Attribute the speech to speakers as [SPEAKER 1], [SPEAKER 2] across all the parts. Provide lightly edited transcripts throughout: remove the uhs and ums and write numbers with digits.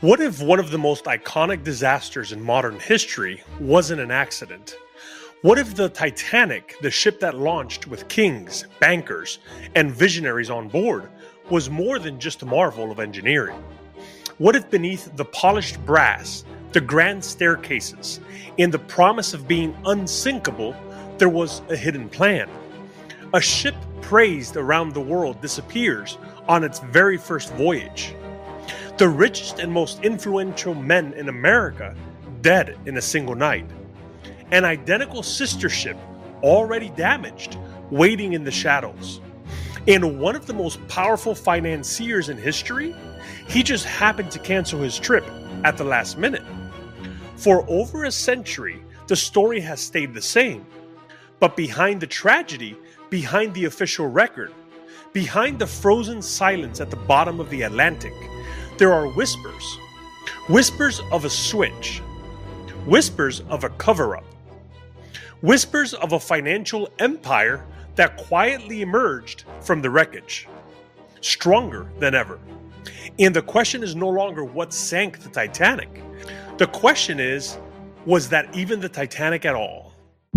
[SPEAKER 1] What if one of the most iconic disasters in modern history wasn't an accident? What if the Titanic, the ship that launched with kings, bankers, and visionaries on board, was more than just a marvel of engineering? What if beneath the polished brass, the grand staircases, and the promise of being unsinkable, there was a hidden plan? A ship praised around the world disappears on its very first voyage. The richest and most influential men in America dead in a single night. An identical sister ship already damaged, waiting in the shadows. And one of the most powerful financiers in history, he just happened to cancel his trip at the last minute. For over a century, the story has stayed the same. But behind the tragedy, behind the official record, behind the frozen silence at the bottom of the Atlantic, there are whispers. Whispers of a switch. Whispers of a cover-up. Whispers of a financial empire that quietly emerged from the wreckage. Stronger than ever. And the question is no longer what sank the Titanic. The question is, was that even the Titanic at all?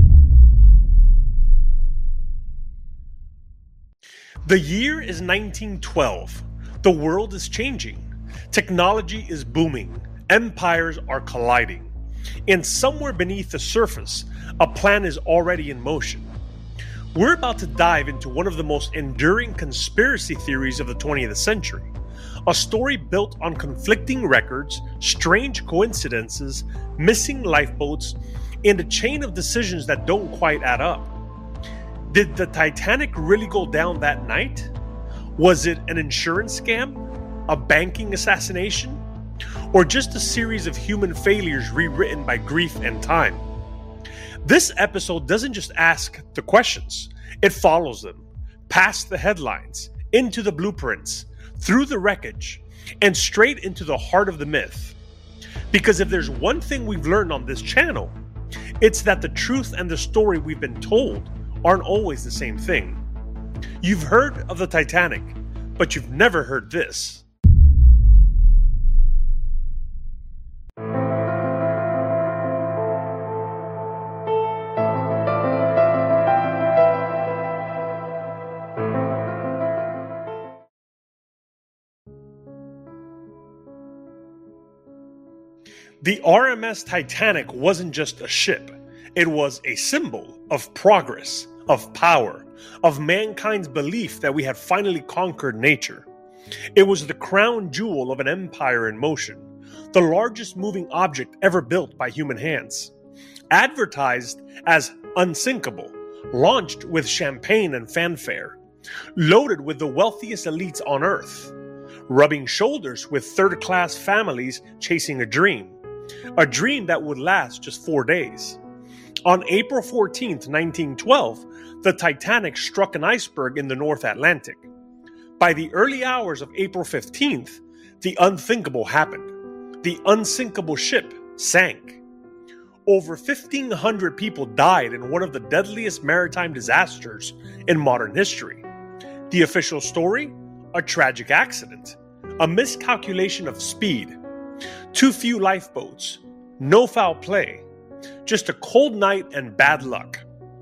[SPEAKER 1] The year is 1912. The world is changing. Technology is booming. Empires are colliding. And somewhere beneath the surface, a plan is already in motion. We're about to dive into one of the most enduring conspiracy theories of the 20th century. A story built on conflicting records, strange coincidences, missing lifeboats, and a chain of decisions that don't quite add up. Did the Titanic really go down that night? Was it an insurance scam? A banking assassination? Or just a series of human failures rewritten by grief and time? This episode doesn't just ask the questions, it follows them, past the headlines, into the blueprints, through the wreckage, and straight into the heart of the myth. Because if there's one thing we've learned on this channel, it's that the truth and the story we've been told aren't always the same thing. You've heard of the Titanic, but you've never heard this. The RMS Titanic wasn't just a ship. It was a symbol of progress, of power, of mankind's belief that we had finally conquered nature. It was the crown jewel of an empire in motion, the largest moving object ever built by human hands. Advertised as unsinkable, launched with champagne and fanfare, loaded with the wealthiest elites on earth, rubbing shoulders with third-class families chasing a dream that would last just 4 days. On April 14th, 1912, the Titanic struck an iceberg in the North Atlantic. By the early hours of April 15th, the unthinkable happened. The unsinkable ship sank. Over 1,500 people died in one of the deadliest maritime disasters in modern history. The official story? A tragic accident. A miscalculation of speed. Too few lifeboats. No foul play. Just a cold night and bad luck.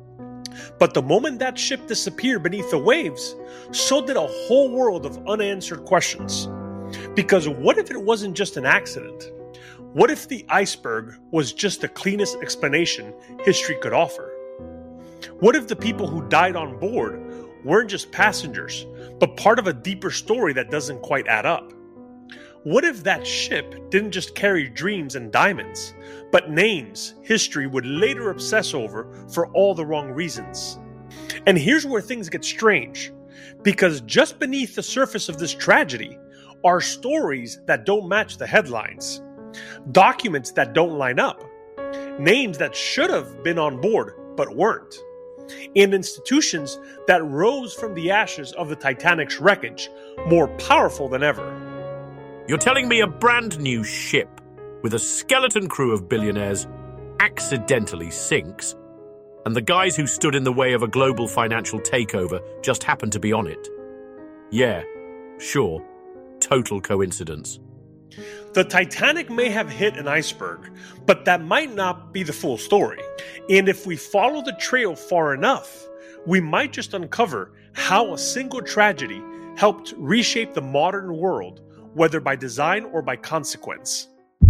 [SPEAKER 1] But the moment that ship disappeared beneath the waves, so did a whole world of unanswered questions. Because what if it wasn't just an accident? What if the iceberg was just the cleanest explanation history could offer? What if the people who died on board weren't just passengers, but part of a deeper story that doesn't quite add up? What if that ship didn't just carry dreams and diamonds, but names history would later obsess over for all the wrong reasons? And here's where things get strange, because just beneath the surface of this tragedy are stories that don't match the headlines, documents that don't line up, names that should have been on board but weren't, and institutions that rose from the ashes of the Titanic's wreckage more powerful than ever.
[SPEAKER 2] You're telling me a brand new ship with a skeleton crew of billionaires accidentally sinks, and the guys who stood in the way of a global financial takeover just happened to be on it? Yeah, sure, total coincidence.
[SPEAKER 1] The Titanic may have hit an iceberg, but that might not be the full story. And if we follow the trail far enough, we might just uncover how a single tragedy helped reshape the modern world, whether by design or by consequence.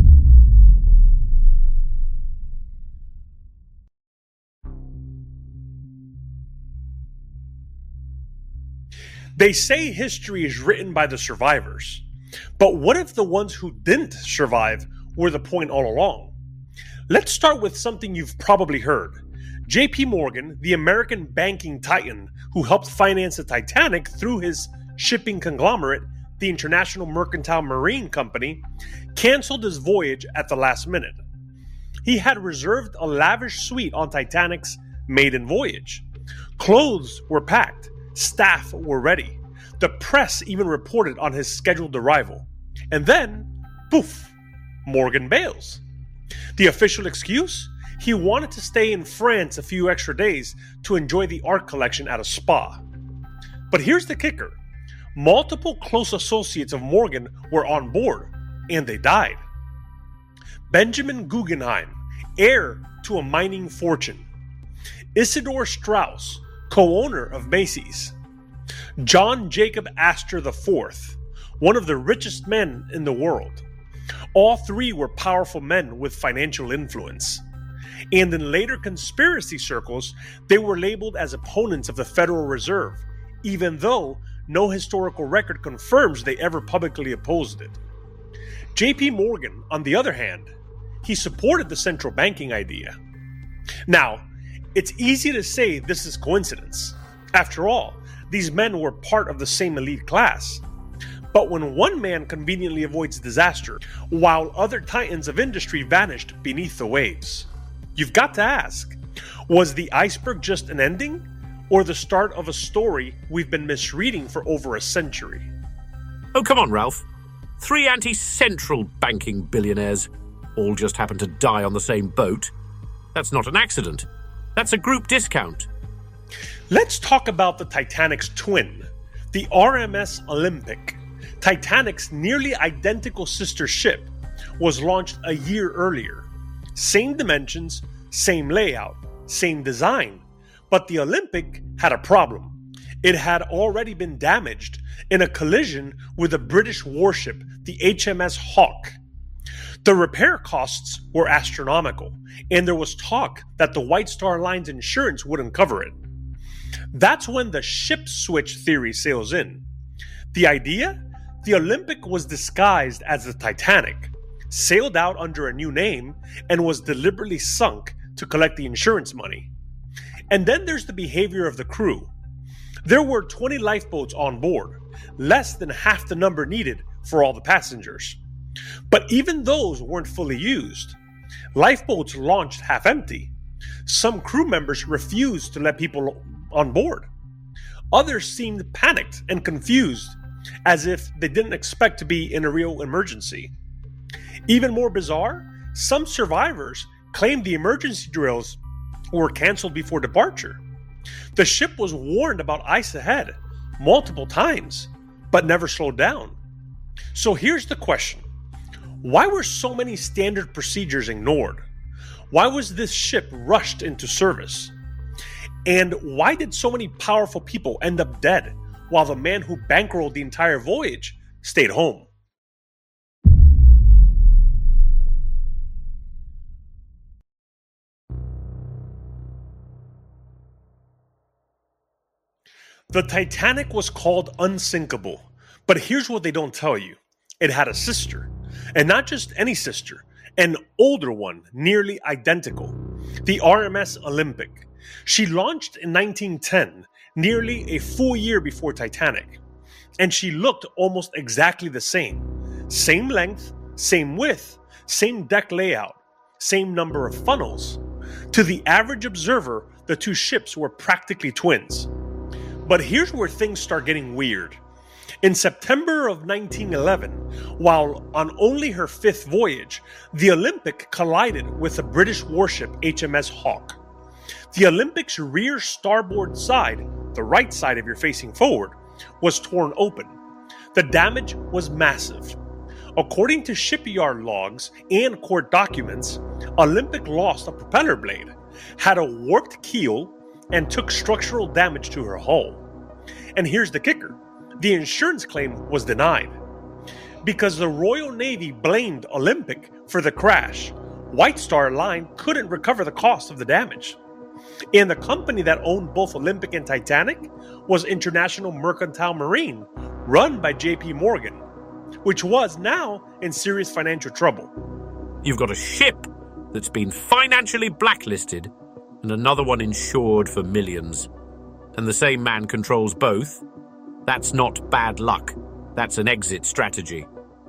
[SPEAKER 1] They say history is written by the survivors. But what if the ones who didn't survive were the point all along? Let's start with something you've probably heard. JP Morgan, the American banking titan who helped finance the Titanic through his shipping conglomerate, the International Mercantile Marine Company, canceled his voyage at the last minute. He had reserved a lavish suite on Titanic's maiden voyage. Clothes were packed, staff were ready. The press even reported on his scheduled arrival. And then, poof, Morgan bails. The official excuse? He wanted to stay in France a few extra days to enjoy the art collection at a spa. But here's the kicker. Multiple close associates of Morgan were on board, and they died. Benjamin Guggenheim, heir to a mining fortune. Isidor Straus, co-owner of Macy's. John Jacob Astor IV, one of the richest men in the world. All three were powerful men with financial influence. And in later conspiracy circles, they were labeled as opponents of the Federal Reserve, even though no historical record confirms they ever publicly opposed it. JP Morgan, on the other hand, he supported the central banking idea. Now, it's easy to say this is coincidence. After all, these men were part of the same elite class. But when one man conveniently avoids disaster, while other titans of industry vanished beneath the waves, you've got to ask, was the iceberg just an ending, or the start of a story we've been misreading for over a century?
[SPEAKER 2] Oh, come on, Ralph. 3 anti-central banking billionaires all just happened to die on the same boat. That's not an accident. That's a group discount.
[SPEAKER 1] Let's talk about the Titanic's twin, the RMS Olympic. Titanic's nearly identical sister ship was launched a year earlier. Same dimensions, same layout, same design. But the Olympic had a problem. It had already been damaged in a collision with a British warship, the HMS Hawke. The repair costs were astronomical, and there was talk that the White Star Line's insurance wouldn't cover it. That's when the ship switch theory sails in. The idea? The Olympic was disguised as the Titanic, sailed out under a new name, and was deliberately sunk to collect the insurance money. And then there's the behavior of the crew. There were 20 lifeboats on board, less than half the number needed for all the passengers. But even those weren't fully used. Lifeboats launched half empty. Some crew members refused to let people on board. Others seemed panicked and confused, as if they didn't expect to be in a real emergency. Even more bizarre, some survivors claimed the emergency drills were canceled before departure. The ship was warned about ice ahead multiple times, but never slowed down. So here's the question. Why were so many standard procedures ignored? Why was this ship rushed into service? And why did so many powerful people end up dead, while the man who bankrolled the entire voyage stayed home? The Titanic was called unsinkable, but here's what they don't tell you. It had a sister, and not just any sister, an older one, nearly identical, the RMS Olympic. She launched in 1910, nearly a full year before Titanic, and she looked almost exactly the same. Same length, same width, same deck layout, same number of funnels. To the average observer, the two ships were practically twins. But here's where things start getting weird. In September of 1911, while on only her 5th voyage, the Olympic collided with the British warship HMS Hawke. The Olympic's rear starboard side, the right side if you're facing forward, was torn open. The damage was massive. According to shipyard logs and court documents, Olympic lost a propeller blade, had a warped keel, and took structural damage to her hull. And here's the kicker: the insurance claim was denied. Because the Royal Navy blamed Olympic for the crash, White Star Line couldn't recover the cost of the damage. And the company that owned both Olympic and Titanic was International Mercantile Marine, run by JP Morgan, which was now in serious financial trouble.
[SPEAKER 2] You've got a ship that's been financially blacklisted and another one insured for millions. And the same man controls both. That's not bad luck. That's an exit strategy.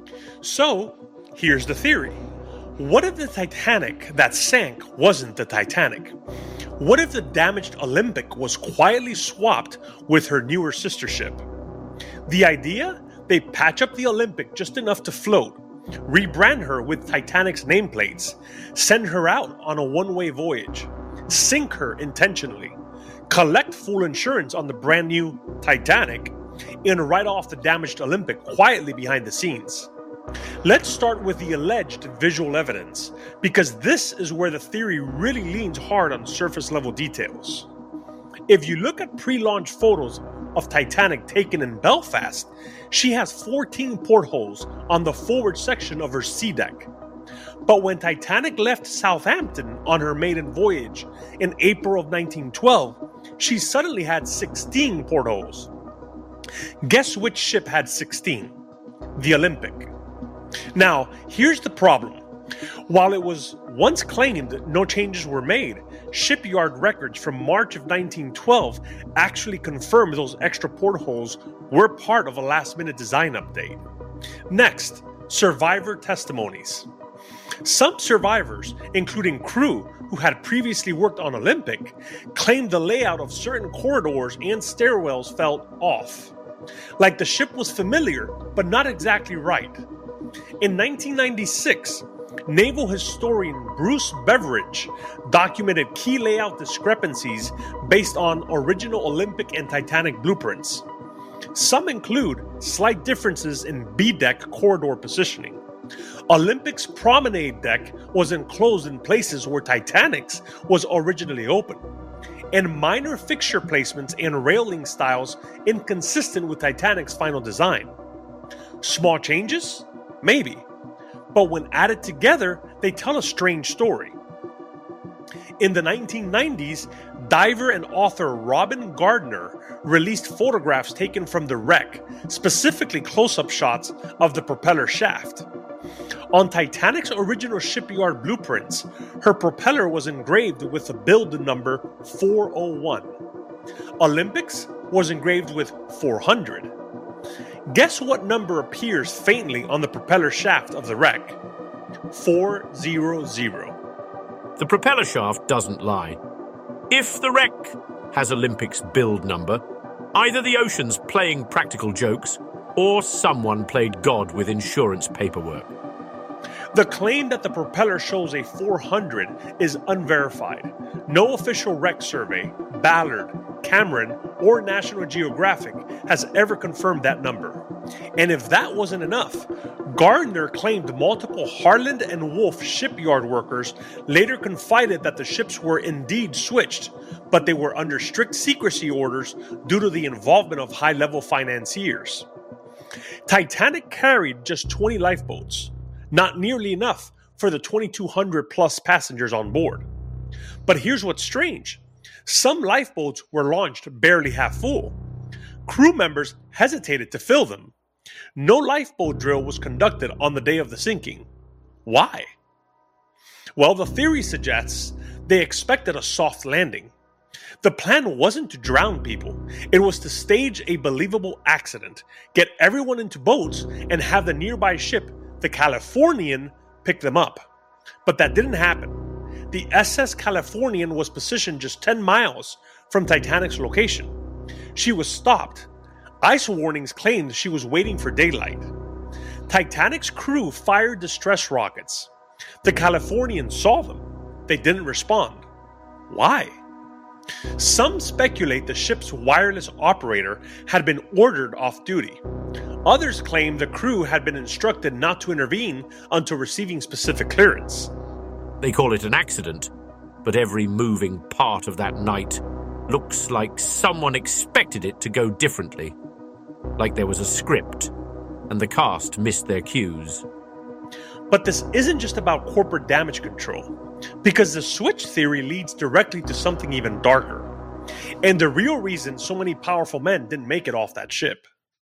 [SPEAKER 1] So, here's the theory. What if the Titanic that sank wasn't the Titanic? What if the damaged Olympic was quietly swapped with her newer sister ship? The idea? They patch up the Olympic just enough to float, rebrand her with Titanic's nameplates, send her out on a one-way voyage, sink her intentionally, collect full insurance on the brand new Titanic, and write off the damaged Olympic quietly behind the scenes. Let's start with the alleged visual evidence, because this is where the theory really leans hard on surface level details. If you look at pre-launch photos of Titanic taken in Belfast, she has 14 portholes on the forward section of her sea deck. But when Titanic left Southampton on her maiden voyage in April of 1912, she suddenly had 16 portholes. Guess which ship had 16? The Olympic. Now, here's the problem. While it was once claimed no changes were made, shipyard records from March of 1912 actually confirmed those extra portholes were part of a last-minute design update. Next, survivor testimonies. Some survivors, including crew who had previously worked on Olympic, claimed the layout of certain corridors and stairwells felt off. Like the ship was familiar, but not exactly right. In 1996, naval historian Bruce Beveridge documented key layout discrepancies based on original Olympic and Titanic blueprints. Some include slight differences in B-deck corridor positioning. Olympic's promenade deck was enclosed in places where Titanic's was originally open, and minor fixture placements and railing styles inconsistent with Titanic's final design. Small changes? Maybe. But when added together, they tell a strange story. In the 1990s, diver and author Robin Gardner released photographs taken from the wreck, specifically close-up shots of the propeller shaft. On Titanic's original shipyard blueprints, her propeller was engraved with the build number 401. Olympic's was engraved with 400. Guess what number appears faintly on the propeller shaft of the wreck? 400.
[SPEAKER 2] The propeller shaft doesn't lie. If the wreck has Olympic's build number, either the ocean's playing practical jokes or someone played God with insurance paperwork.
[SPEAKER 1] The claim that the propeller shows a 400 is unverified. No official wreck survey, Ballard, Cameron, or National Geographic has ever confirmed that number. And if that wasn't enough, Gardner claimed multiple Harland and Wolff shipyard workers later confided that the ships were indeed switched, but they were under strict secrecy orders due to the involvement of high-level financiers. Titanic carried just 20 lifeboats, not nearly enough for the 2,200 plus passengers on board. But here's what's strange. Some lifeboats were launched barely half full. Crew members hesitated to fill them. No lifeboat drill was conducted on the day of the sinking. Why? Well, the theory suggests they expected a soft landing. The plan wasn't to drown people. It was to stage a believable accident, get everyone into boats, and have the nearby ship, the Californian, pick them up. But that didn't happen. The SS Californian was positioned just 10 miles from Titanic's location. She was stopped. Ice warnings claimed she was waiting for daylight. Titanic's crew fired distress rockets. The Californian saw them. They didn't respond. Why? Some speculate the ship's wireless operator had been ordered off duty. Others claim the crew had been instructed not to intervene until receiving specific clearance.
[SPEAKER 2] They call it an accident, but every moving part of that night looks like someone expected it to go differently. Like there was a script, and the cast missed their cues.
[SPEAKER 1] But this isn't just about corporate damage control, because the switch theory leads directly to something even darker, and the real reason so many powerful men didn't make it off that ship.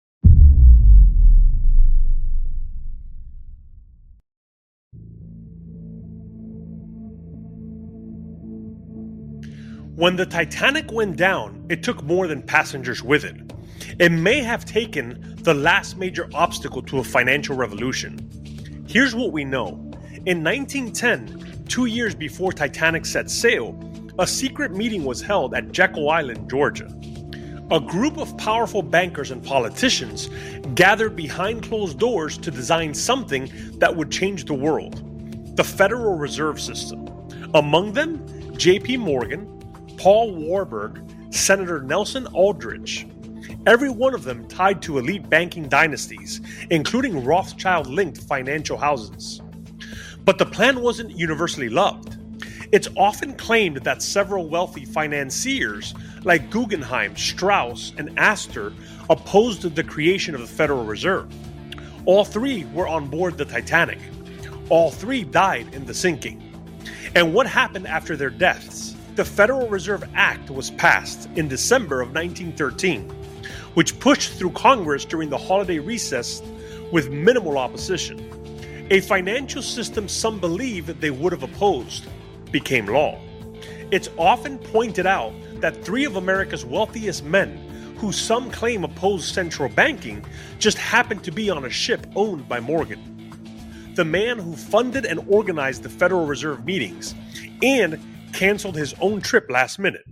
[SPEAKER 1] When the Titanic went down, it took more than passengers with it. It may have taken the last major obstacle to a financial revolution. Here's what we know. In 1910, 2 years before Titanic set sail, a secret meeting was held at Jekyll Island, Georgia. A group of powerful bankers and politicians gathered behind closed doors to design something that would change the world: the Federal Reserve System. Among them, J.P. Morgan, Paul Warburg, Senator Nelson Aldrich. Every one of them tied to elite banking dynasties, including Rothschild-linked financial houses. But the plan wasn't universally loved. It's often claimed that several wealthy financiers like Guggenheim, Strauss, and Astor opposed the creation of the Federal Reserve. All three were on board the Titanic. All three died in the sinking. And what happened after their deaths? The Federal Reserve Act was passed in December of 1913, which pushed through Congress during the holiday recess with minimal opposition. A financial system some believe they would have opposed became law. It's often pointed out that three of America's wealthiest men, who some claim opposed central banking, just happened to be on a ship owned by Morgan, the man who funded and organized the Federal Reserve meetings and canceled his own trip last minute.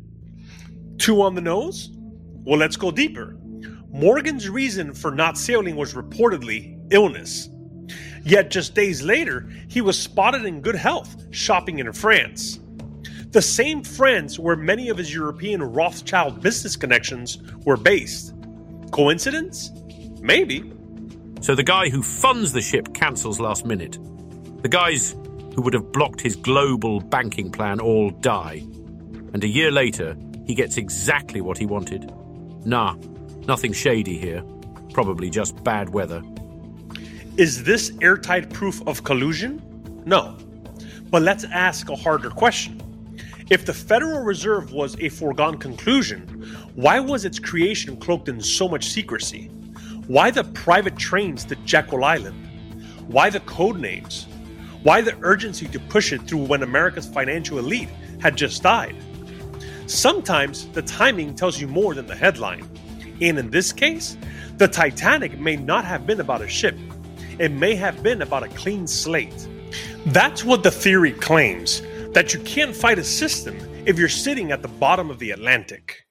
[SPEAKER 1] Too on the nose? Well, let's go deeper. Morgan's reason for not sailing was reportedly illness. Yet just days later, he was spotted in good health, shopping in France. The same France where many of his European Rothschild business connections were based. Coincidence? Maybe.
[SPEAKER 2] So the guy who funds the ship cancels last minute. The guys who would have blocked his global banking plan all die. And a year later, he gets exactly what he wanted. Nah, nothing shady here. Probably just bad weather.
[SPEAKER 1] Is this airtight proof of collusion? No. But let's ask a harder question. If the Federal Reserve was a foregone conclusion, why was its creation cloaked in so much secrecy? Why the private trains to Jekyll Island? Why the code names? Why the urgency to push it through when America's financial elite had just died? Sometimes the timing tells you more than the headline. And in this case, the Titanic may not have been about a ship. It may have been about a clean slate. That's what the theory claims, that you can't fight a system if you're sitting at the bottom of the Atlantic.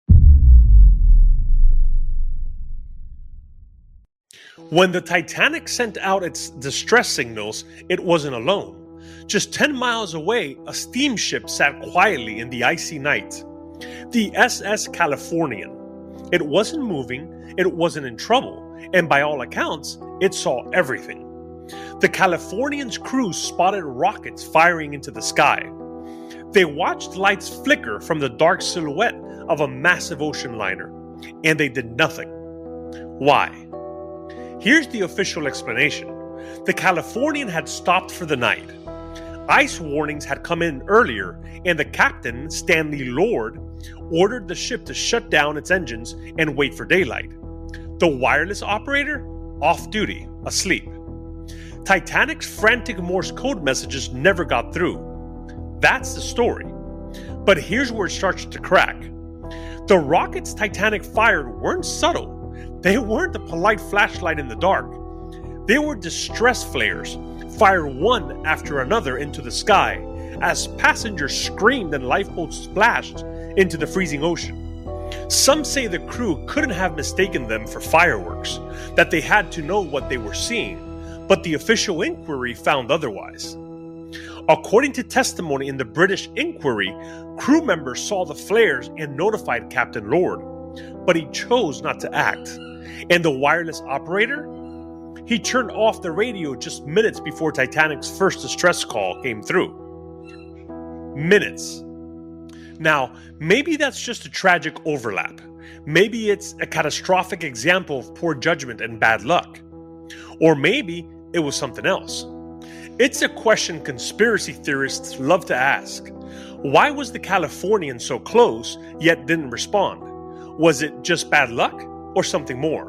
[SPEAKER 1] When the Titanic sent out its distress signals, it wasn't alone. Just 10 miles away, a steamship sat quietly in the icy night. The SS Californian. It wasn't moving, it wasn't in trouble, and by all accounts, it saw everything. The Californian's crew spotted rockets firing into the sky. They watched lights flicker from the dark silhouette of a massive ocean liner, and they did nothing. Why? Here's the official explanation. The Californian had stopped for the night. Ice warnings had come in earlier, and the captain, Stanley Lord, ordered the ship to shut down its engines and wait for daylight. The wireless operator? Off duty, asleep. Titanic's frantic Morse code messages never got through. That's the story. But here's where it starts to crack. The rockets Titanic fired weren't subtle. They weren't a polite flashlight in the dark. They were distress flares, fired one after another into the sky, as passengers screamed and lifeboats splashed into the freezing ocean. Some say the crew couldn't have mistaken them for fireworks, that they had to know what they were seeing, but the official inquiry found otherwise. According to testimony in the British inquiry, crew members saw the flares and notified Captain Lord, but he chose not to act. And the wireless operator? He turned off the radio just minutes before Titanic's first distress call came through. Minutes. Now, maybe that's just a tragic overlap. Maybe it's a catastrophic example of poor judgment and bad luck. Or maybe it was something else. It's a question conspiracy theorists love to ask. Why was the Californian so close, yet didn't respond? Was it just bad luck, or something more?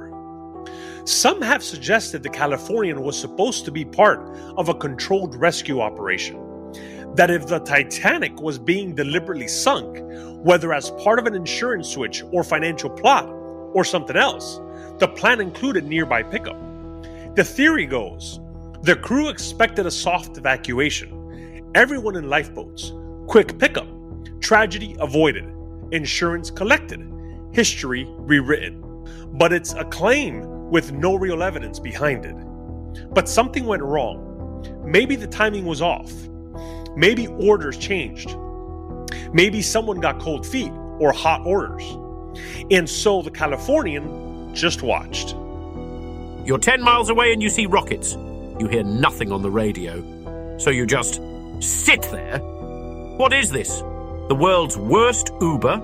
[SPEAKER 1] Some have suggested the Californian was supposed to be part of a controlled rescue operation. That if the Titanic was being deliberately sunk, whether as part of an insurance switch or financial plot, or something else, the plan included nearby pickup. The theory goes, the crew expected a soft evacuation, everyone in lifeboats, quick pickup, tragedy avoided, insurance collected, history rewritten. But it's a claim with no real evidence behind it. But something went wrong. Maybe the timing was off. Maybe orders changed. Maybe someone got cold feet or hot orders. And so the Californian just watched.
[SPEAKER 2] You're 10 miles away and you see rockets. You hear nothing on the radio. So you just sit there? What is this? The world's worst Uber?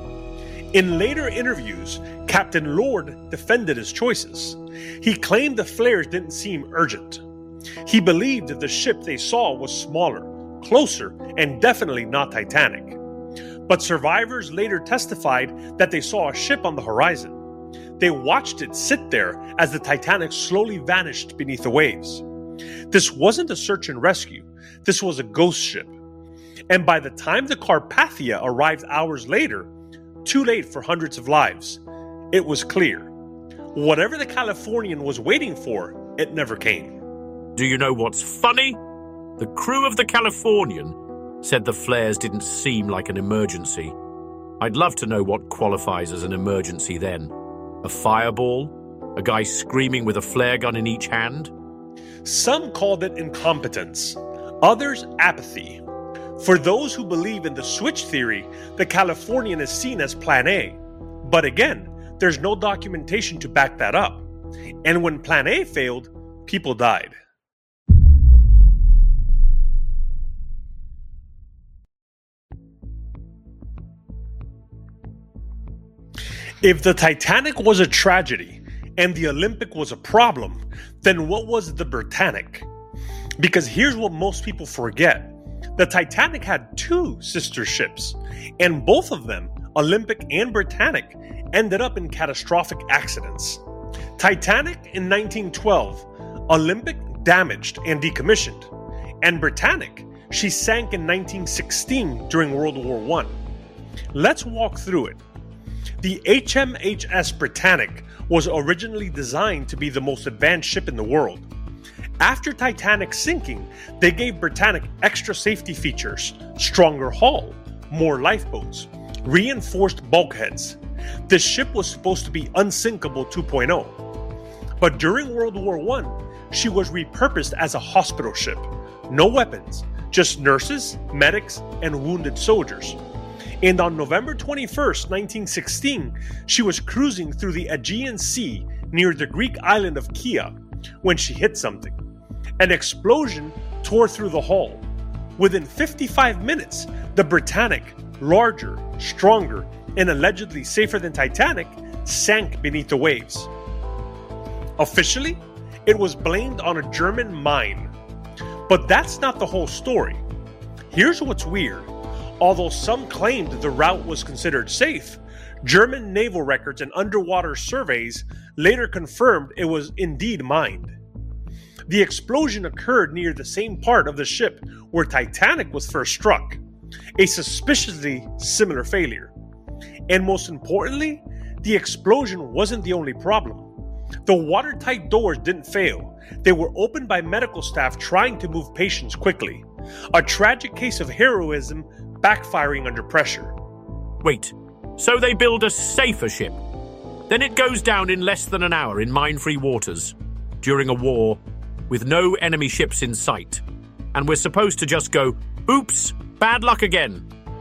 [SPEAKER 1] In later interviews, Captain Lord defended his choices. He claimed the flares didn't seem urgent. He believed that the ship they saw was smaller, closer, and definitely not Titanic. But survivors later testified that they saw a ship on the horizon. They watched it sit there as the Titanic slowly vanished beneath the waves. This wasn't a search and rescue. This was a ghost ship. And by the time the Carpathia arrived hours later, too late for hundreds of lives, it was clear. Whatever the Californian was waiting for, it never came.
[SPEAKER 2] Do you know what's funny? The crew of the Californian said the flares didn't seem like an emergency. I'd love to know what qualifies as an emergency then. A fireball? A guy screaming with a flare gun in each hand?
[SPEAKER 1] Some called it incompetence, others apathy. For those who believe in the switch theory, the Californian is seen as Plan A. But again, there's no documentation to back that up. And when Plan A failed, people died. If the Titanic was a tragedy and the Olympic was a problem, then what was the Britannic? Because here's what most people forget. The Titanic had two sister ships, and both of them, Olympic and Britannic, ended up in catastrophic accidents. Titanic in 1912, Olympic damaged and decommissioned, and Britannic, she sank in 1916 during World War I. Let's walk through it. The HMHS Britannic was originally designed to be the most advanced ship in the world. After Titanic's sinking, they gave Britannic extra safety features, stronger hull, more lifeboats, reinforced bulkheads. The ship was supposed to be unsinkable 2.0. But during World War I, she was repurposed as a hospital ship. No weapons, just nurses, medics, and wounded soldiers. And on November 21st, 1916, she was cruising through the Aegean Sea near the Greek island of Kea when she hit something. An explosion tore through the hull. Within 55 minutes, the Britannic, larger, stronger, and allegedly safer than Titanic, sank beneath the waves. Officially, it was blamed on a German mine. But that's not the whole story. Here's what's weird. Although some claimed the route was considered safe, German naval records and underwater surveys later confirmed it was indeed mined. The explosion occurred near the same part of the ship where Titanic was first struck, a suspiciously similar failure. And most importantly, the explosion wasn't the only problem. The watertight doors didn't fail. They were opened by medical staff trying to move patients quickly. A tragic case of heroism backfiring under pressure.
[SPEAKER 2] Wait, so they build a safer ship? Then it goes down in less than an hour in mine-free waters, during a war, with no enemy ships in sight. And we're supposed to just go, oops, bad luck again.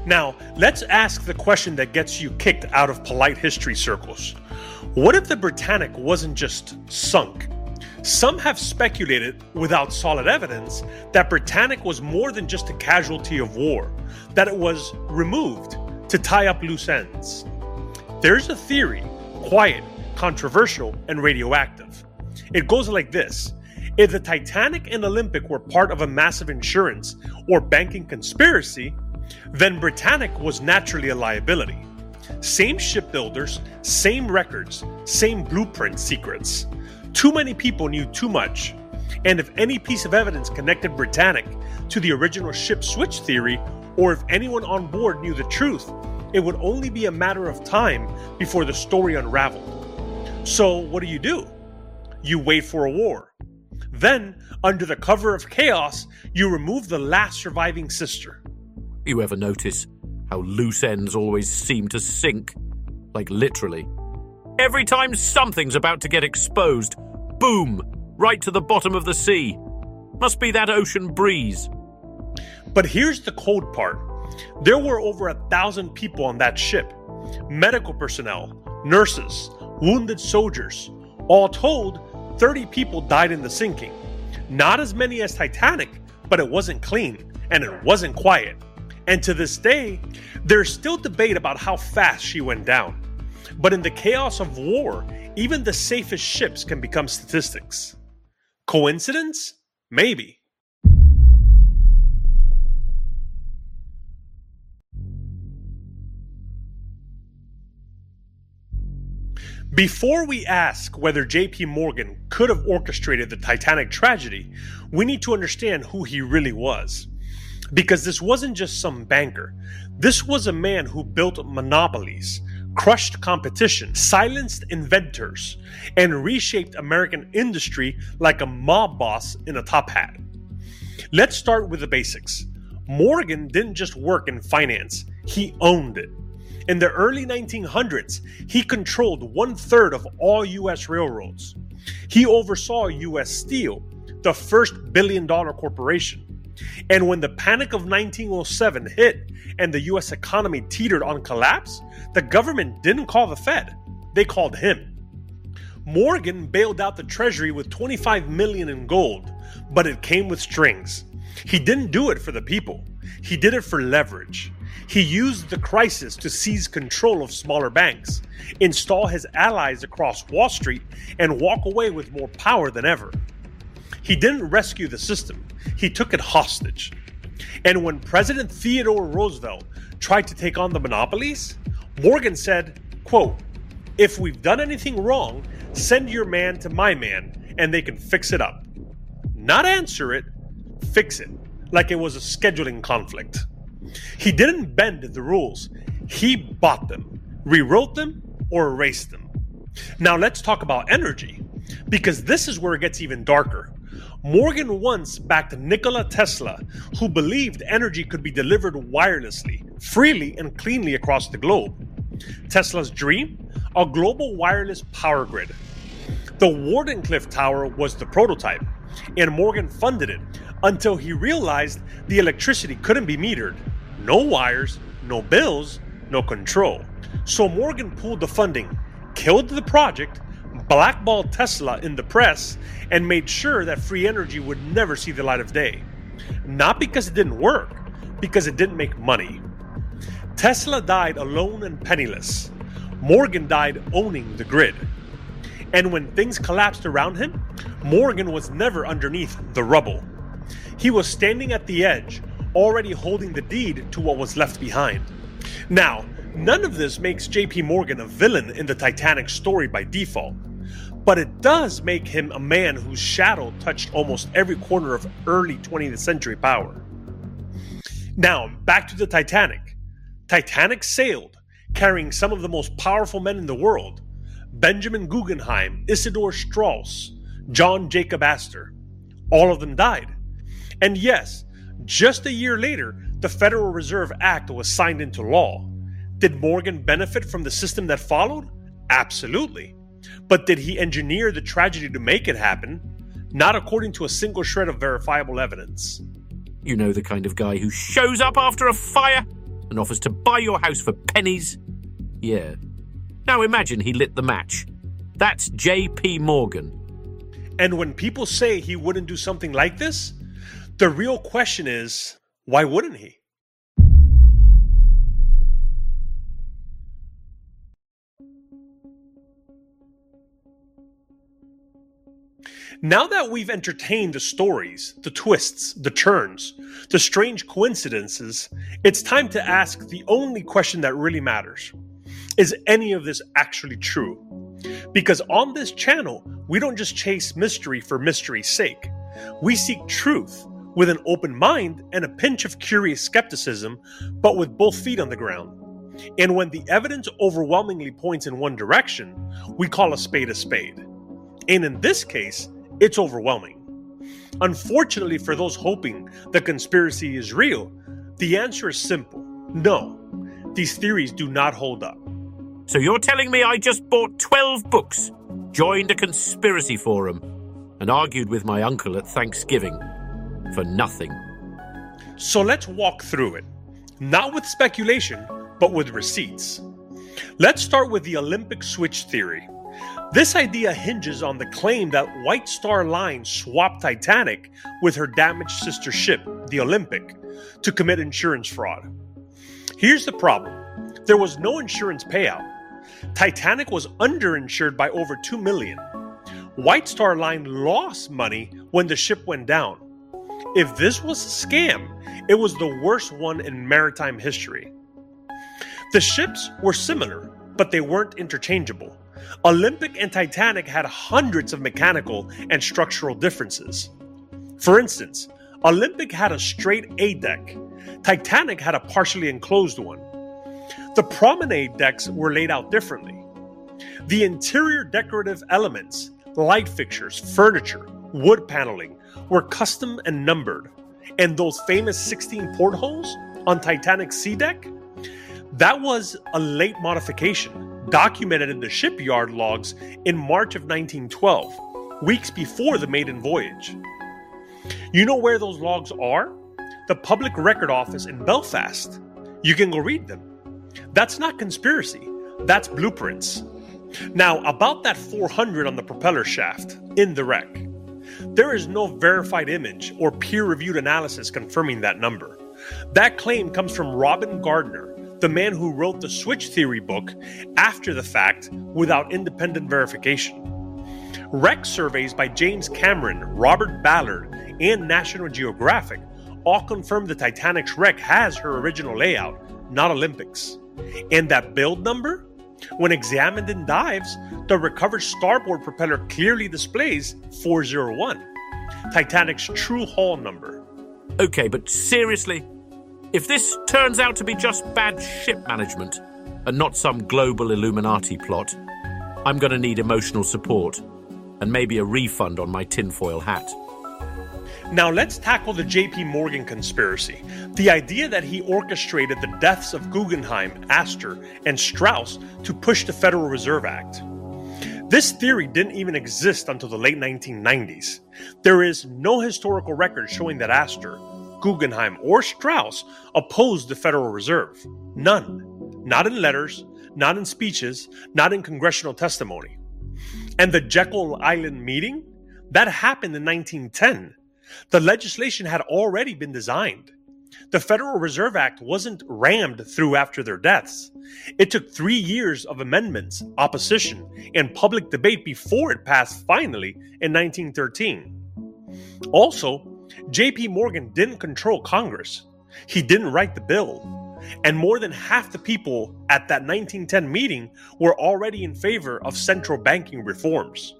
[SPEAKER 1] Now, let's ask the question that gets you kicked out of polite history circles. What if the Britannic wasn't just sunk? Some have speculated, without solid evidence, that Britannic was more than just a casualty of war, that it was removed to tie up loose ends. There's a theory, quiet, controversial, and radioactive. It goes like this. If the Titanic and Olympic were part of a massive insurance or banking conspiracy, then Britannic was naturally a liability. Same shipbuilders, same records, same blueprint secrets. Too many people knew too much. And if any piece of evidence connected Britannic to the original ship switch theory, or if anyone on board knew the truth, it would only be a matter of time before the story unraveled. So what do? You wait for a war. Then, under the cover of chaos, you remove the last surviving sister.
[SPEAKER 2] You ever notice how loose ends always seem to sink? Like literally. Every time something's about to get exposed, boom, right to the bottom of the sea. Must be that ocean breeze.
[SPEAKER 1] But here's the cold part. There were over 1,000 people on that ship. Medical personnel, nurses, wounded soldiers. All told, 30 people died in the sinking. Not as many as Titanic, but it wasn't clean, and it wasn't quiet. And to this day, there's still debate about how fast she went down. But in the chaos of war, even the safest ships can become statistics. Coincidence? Maybe. Before we ask whether J.P. Morgan could have orchestrated the Titanic tragedy, we need to understand who he really was. Because this wasn't just some banker. This was a man who built monopolies, crushed competition, silenced inventors, and reshaped American industry like a mob boss in a top hat. Let's start with the basics. Morgan didn't just work in finance, he owned it. In the early 1900s, he controlled 1/3 of all U.S. railroads. He oversaw U.S. Steel, the first billion-dollar corporation. And when the panic of 1907 hit and the U.S. economy teetered on collapse, the government didn't call the Fed. They called him. Morgan bailed out the Treasury with $25 million in gold, but it came with strings. He didn't do it for the people. He did it for leverage. He used the crisis to seize control of smaller banks, install his allies across Wall Street, and walk away with more power than ever. He didn't rescue the system. He took it hostage. And when President Theodore Roosevelt tried to take on the monopolies, Morgan said, quote, "If we've done anything wrong, send your man to my man, and they can fix it up." Not answer it, fix it, like it was a scheduling conflict. He didn't bend the rules. He bought them, rewrote them, or erased them. Now let's talk about energy, because this is where it gets even darker. Morgan once backed Nikola Tesla, who believed energy could be delivered wirelessly, freely, and cleanly across the globe. Tesla's dream? A global wireless power grid. The Wardenclyffe Tower was the prototype, and Morgan funded it until he realized the electricity couldn't be metered. No wires, no bills, no control. So Morgan pulled the funding, killed the project, blackballed Tesla in the press, and made sure that free energy would never see the light of day. Not because it didn't work, because it didn't make money. Tesla died alone and penniless. Morgan died owning the grid. And when things collapsed around him, Morgan was never underneath the rubble. He was standing at the edge, already holding the deed to what was left behind. Now, none of this makes J.P. Morgan a villain in the Titanic story by default, but it does make him a man whose shadow touched almost every corner of early 20th century power. Now, back to the Titanic. Titanic sailed, carrying some of the most powerful men in the world: Benjamin Guggenheim, Isidor Straus, John Jacob Astor. All of them died. And yes, just a year later, the Federal Reserve Act was signed into law. Did Morgan benefit from the system that followed? Absolutely. But did he engineer the tragedy to make it happen? Not according to a single shred of verifiable evidence.
[SPEAKER 2] You know, the kind of guy who shows up after a fire and offers to buy your house for pennies. Yeah. Now imagine he lit the match. That's J.P. Morgan.
[SPEAKER 1] And when people say he wouldn't do something like this, the real question is, why wouldn't he? Now that we've entertained the stories, the twists, the turns, the strange coincidences, it's time to ask the only question that really matters. Is any of this actually true? Because on this channel, we don't just chase mystery for mystery's sake. We seek truth with an open mind and a pinch of curious skepticism, but with both feet on the ground. And when the evidence overwhelmingly points in one direction, we call a spade a spade. And in this case, it's overwhelming. Unfortunately for those hoping the conspiracy is real, the answer is simple. No, these theories do not hold up.
[SPEAKER 2] So you're telling me I just bought 12 books, joined a conspiracy forum, and argued with my uncle at Thanksgiving for nothing?
[SPEAKER 1] So let's walk through it. Not with speculation, but with receipts. Let's start with the Olympic switch theory. This idea hinges on the claim that White Star Line swapped Titanic with her damaged sister ship, the Olympic, to commit insurance fraud. Here's the problem. There was no insurance payout. Titanic was underinsured by over $2 million. White Star Line lost money when the ship went down. If this was a scam, it was the worst one in maritime history. The ships were similar, but they weren't interchangeable. Olympic and Titanic had hundreds of mechanical and structural differences. For instance, Olympic had a straight A deck. Titanic had a partially enclosed one. The promenade decks were laid out differently. The interior decorative elements, light fixtures, furniture, wood paneling, were custom and numbered. And those famous 16 portholes on Titanic's sea deck? That was a late modification, documented in the shipyard logs in March of 1912, weeks before the maiden voyage. You know where those logs are? The Public Record Office in Belfast. You can go read them. That's not conspiracy, that's blueprints. Now, about that 400 on the propeller shaft in the wreck. There is no verified image or peer-reviewed analysis confirming that number. That claim comes from Robin Gardner, the man who wrote the Switch Theory book after the fact without independent verification. Wreck surveys by James Cameron, Robert Ballard, and National Geographic all confirm the Titanic's wreck has her original layout, not Olympic's. And that build number? When examined in dives, the recovered starboard propeller clearly displays 401, Titanic's true hull number.
[SPEAKER 2] Okay, but seriously? If this turns out to be just bad ship management and not some global Illuminati plot, I'm going to need emotional support and maybe a refund on my tinfoil hat.
[SPEAKER 1] Now let's tackle the J.P. Morgan conspiracy, the idea that he orchestrated the deaths of Guggenheim, Astor, and Strauss to push the Federal Reserve Act. This theory didn't even exist until the late 1990s. There is no historical record showing that Astor, Guggenheim, or Strauss opposed the Federal Reserve. None. Not in letters, not in speeches, not in congressional testimony. And the Jekyll Island meeting? That happened in 1910. The legislation had already been designed. The Federal Reserve Act wasn't rammed through after their deaths. It took 3 years of amendments, opposition, and public debate before it passed finally in 1913. Also, J.P. Morgan didn't control Congress. He didn't write the bill. And more than half the people at that 1910 meeting were already in favor of central banking reforms.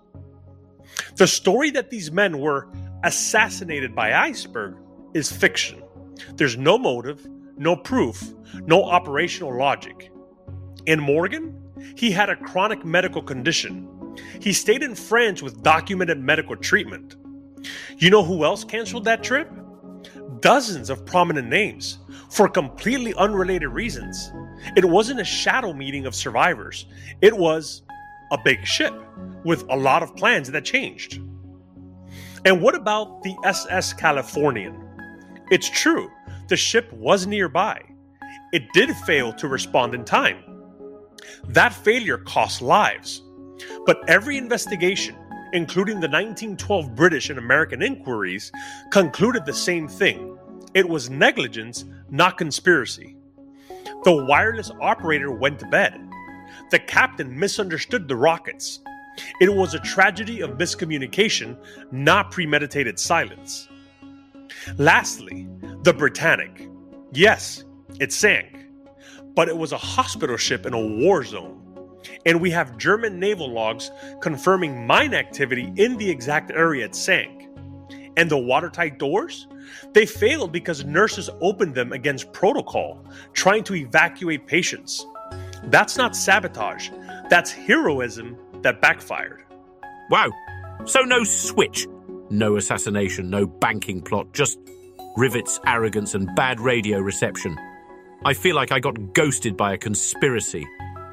[SPEAKER 1] The story that these men were assassinated by iceberg is fiction. There's no motive, no proof, no operational logic. In Morgan, he had a chronic medical condition. He stayed in France with documented medical treatment. You know who else canceled that trip? Dozens of prominent names, for completely unrelated reasons. It wasn't a shadow meeting of survivors. It was a big ship with a lot of plans that changed. And what about the SS Californian? It's true, the ship was nearby. it did fail to respond in time. That failure cost lives. But every investigation, including the 1912 British and American inquiries, concluded the same thing. It was negligence, not conspiracy. The wireless operator went to bed. The captain misunderstood the rockets. It was a tragedy of miscommunication, not premeditated silence. Lastly, the Britannic. Yes, it sank, but it was a hospital ship in a war zone. And we have German naval logs confirming mine activity in the exact area it sank. And the watertight doors? They failed because nurses opened them against protocol, trying to evacuate patients. That's not sabotage. That's heroism that backfired.
[SPEAKER 2] Wow. So no switch, no assassination, no banking plot, just rivets, arrogance, and bad radio reception. I feel like I got ghosted by a conspiracy.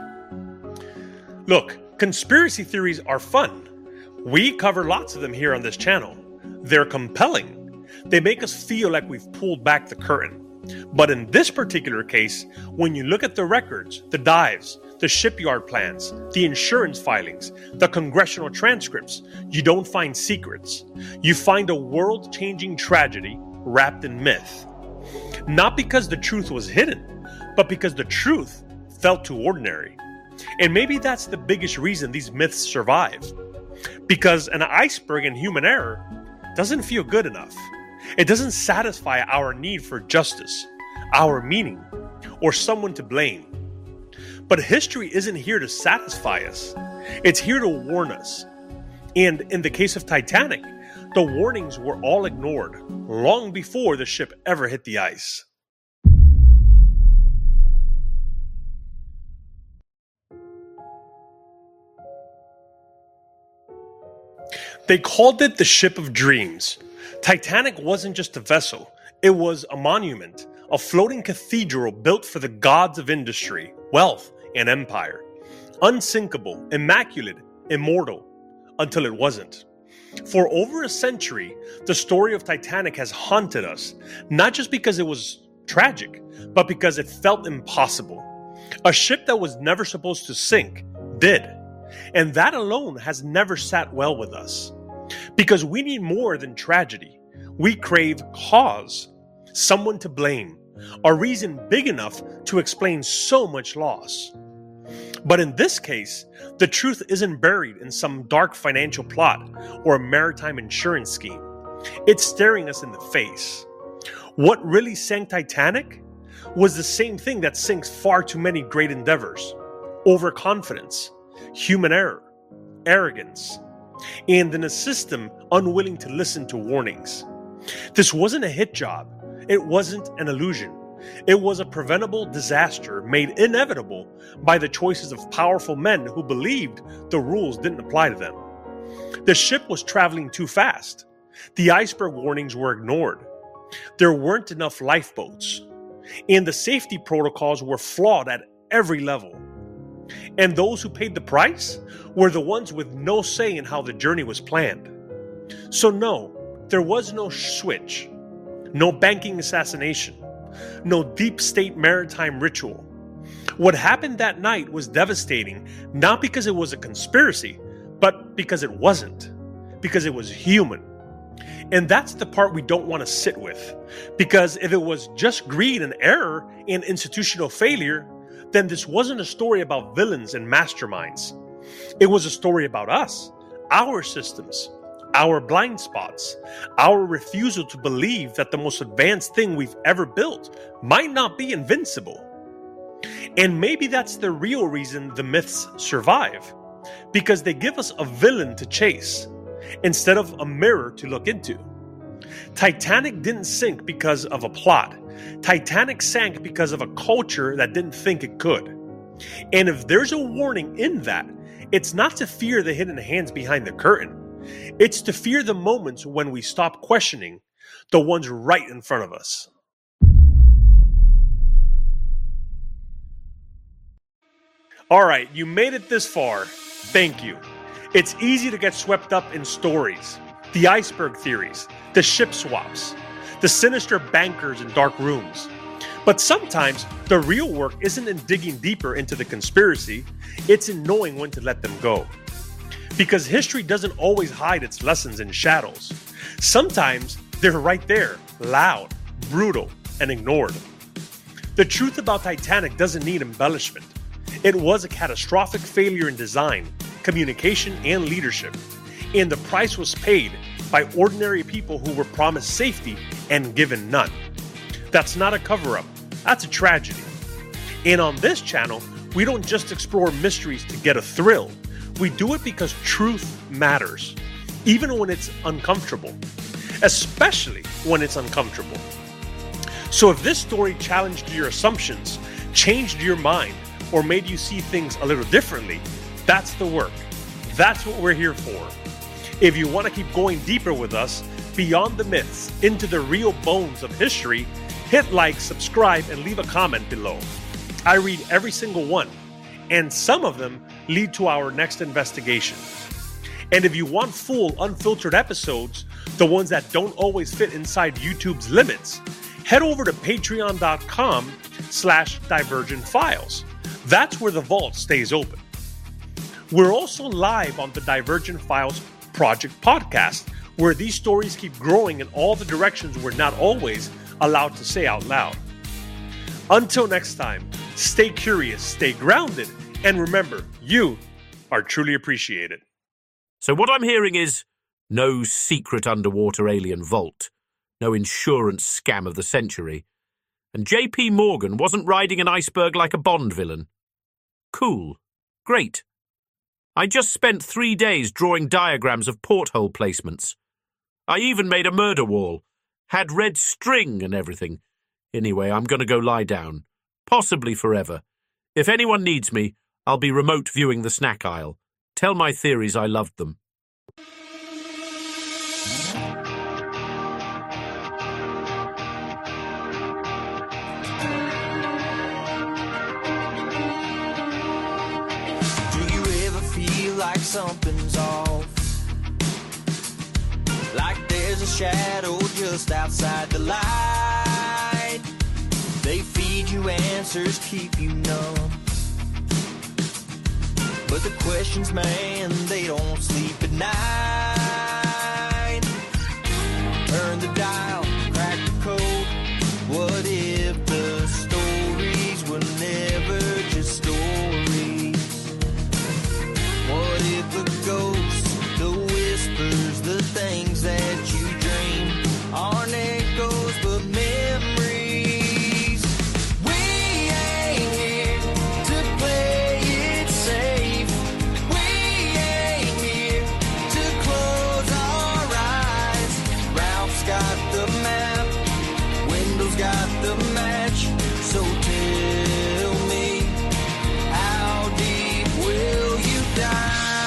[SPEAKER 1] Look, conspiracy theories are fun. We cover lots of them here on this channel. They're compelling. They make us feel like we've pulled back the curtain. But in this particular case, when you look at the records, the dives, the shipyard plans, the insurance filings, the congressional transcripts, you don't find secrets. You find a world-changing tragedy wrapped in myth. Not because the truth was hidden, but because the truth felt too ordinary. And maybe that's the biggest reason these myths survive. Because an iceberg in human error doesn't feel good enough. It doesn't satisfy our need for justice, our meaning, or someone to blame. But history isn't here to satisfy us. It's here to warn us. And in the case of Titanic, the warnings were all ignored long before the ship ever hit the ice. They called it the Ship of Dreams. Titanic wasn't just a vessel, it was a monument, a floating cathedral built for the gods of industry, wealth, and empire. Unsinkable, immaculate, immortal, until it wasn't. For over a century, the story of Titanic has haunted us, not just because it was tragic, but because it felt impossible. A ship that was never supposed to sink did. And that alone has never sat well with us. Because we need more than tragedy. We crave cause, someone to blame, a reason big enough to explain so much loss. But in this case, the truth isn't buried in some dark financial plot or a maritime insurance scheme. It's staring us in the face. What really sank Titanic was the same thing that sinks far too many great endeavors: overconfidence, human error, arrogance, and in a system unwilling to listen to warnings. This wasn't a hit job. It wasn't an illusion. It was a preventable disaster made inevitable by the choices of powerful men who believed the rules didn't apply to them. The ship was traveling too fast. The iceberg warnings were ignored. There weren't enough lifeboats. And the safety protocols were flawed at every level. And those who paid the price were the ones with no say in how the journey was planned. So no, there was no switch, no banking assassination, no deep state maritime ritual. What happened that night was devastating, not because it was a conspiracy, but because it wasn't, because it was human. And that's the part we don't want to sit with, because if it was just greed and error and institutional failure, then this wasn't a story about villains and masterminds. It was a story about us, our systems, our blind spots, our refusal to believe that the most advanced thing we've ever built might not be invincible. And maybe that's the real reason the myths survive, because they give us a villain to chase instead of a mirror to look into. Titanic didn't sink because of a plot. Titanic sank because of a culture that didn't think it could. And if there's a warning in that, it's not to fear the hidden hands behind the curtain. It's to fear the moments when we stop questioning the ones right in front of us. All right, you made it this far. Thank you. It's easy to get swept up in stories, the iceberg theories, the ship swaps, the sinister bankers in dark rooms. But sometimes the real work isn't in digging deeper into the conspiracy, it's in knowing when to let them go. Because history doesn't always hide its lessons in shadows. Sometimes they're right there, loud, brutal, and ignored. The truth about Titanic doesn't need embellishment. It was a catastrophic failure in design, communication, and leadership. And the price was paid by ordinary people who were promised safety and given none. That's not a cover-up, that's a tragedy. And on this channel, we don't just explore mysteries to get a thrill. We do it because truth matters, even when it's uncomfortable, especially when it's uncomfortable. So if this story challenged your assumptions, changed your mind, or made you see things a little differently, that's the work. That's what we're here for. If you want to keep going deeper with us, beyond the myths, into the real bones of history, hit like, subscribe, and leave a comment below. I read every single one, and some of them lead to our next investigation. And if you want full, unfiltered episodes, the ones that don't always fit inside YouTube's limits, head over to patreon.com/divergentfiles. That's where the vault stays open. We're also live on the Divergent Files Project podcast, where these stories keep growing in all the directions we're not always allowed to say out loud. Until next time, stay curious, stay grounded, and remember, you are truly appreciated.
[SPEAKER 2] So what I'm hearing is no secret underwater alien vault, no insurance scam of the century, and JP Morgan wasn't riding an iceberg like a Bond villain. Cool. Great. I just spent 3 days drawing diagrams of porthole placements. I even made a murder wall, had red string and everything. Anyway, I'm going to go lie down, possibly forever. If anyone needs me, I'll be remote viewing the snack aisle. Tell my theories I loved them.
[SPEAKER 3] Like something's off, like there's a shadow just outside the light. They feed you answers, keep you numb, but the questions, man, they don't sleep at night. Turn the dial, crack the code. What if the stories were never just stories? What if the ghosts, the whispers, the things that you dream aren't echoes but memories? We ain't here to play it safe. We ain't here to close our eyes. Ralph's got the map, Wendell's got the match. So tell me, how deep will you dive?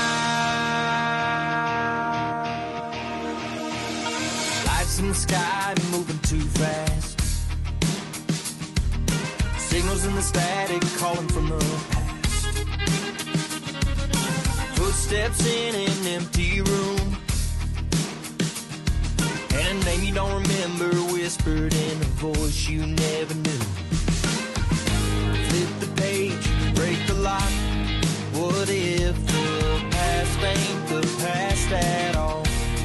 [SPEAKER 3] In the sky, moving too fast. Signals in the static, calling from the past. Footsteps in an empty room, and a name you don't remember, whispered in a voice you never knew. Flip the page, break the lock. What if the past ain't the past at all?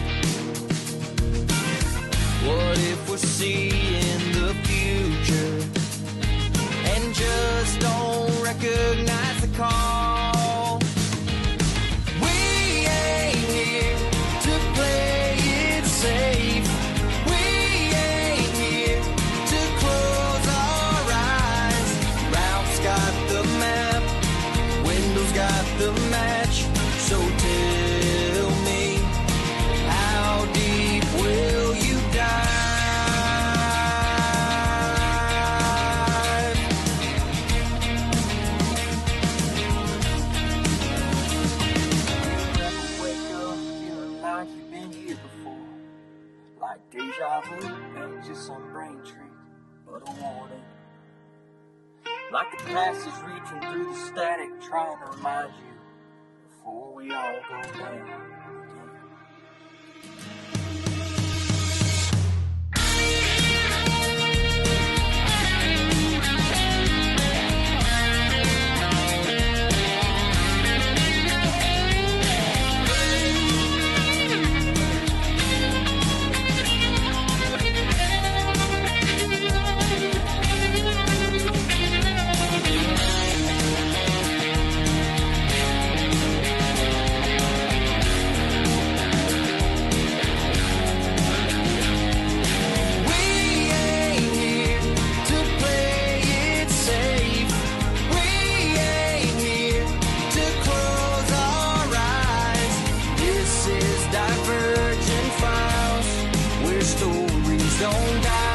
[SPEAKER 3] What if we're seeing the future and just don't recognize the call? We ain't here to play it safe. We ain't here to close our eyes. Ralph's got the map, Wendell's got the match. So tell me, how deep will you dive? Wake up feeling like you've been here before, like deja vu, ain't just some brain trick, but a warning. Like the past is reaching through the static, trying to remind you before we all go down. don't die.